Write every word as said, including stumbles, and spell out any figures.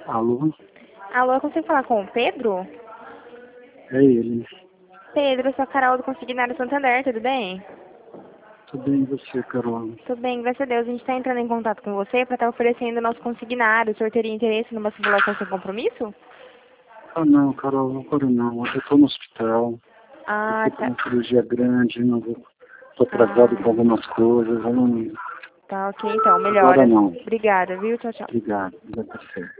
Alô? Alô, eu consigo falar com o Pedro? É ele. Pedro, eu sou a Carol do Consignário Santander, tudo bem? Tudo bem, e você, Carol? Tudo bem, graças a Deus. A gente está entrando em contato com você para estar oferecendo o nosso consignário. O senhor teria interesse numa simulação sem compromisso? Ah, não, Carol, agora não. Eu tô no hospital. Ah, Eu tô com tá. uma cirurgia grande, não vou... Tô atrasado Ah, com algumas coisas. Eu não... tá, ok, então. Agora Melhoras. não. Obrigada, viu? Tchau, tchau. Obrigado. Vai dar certo.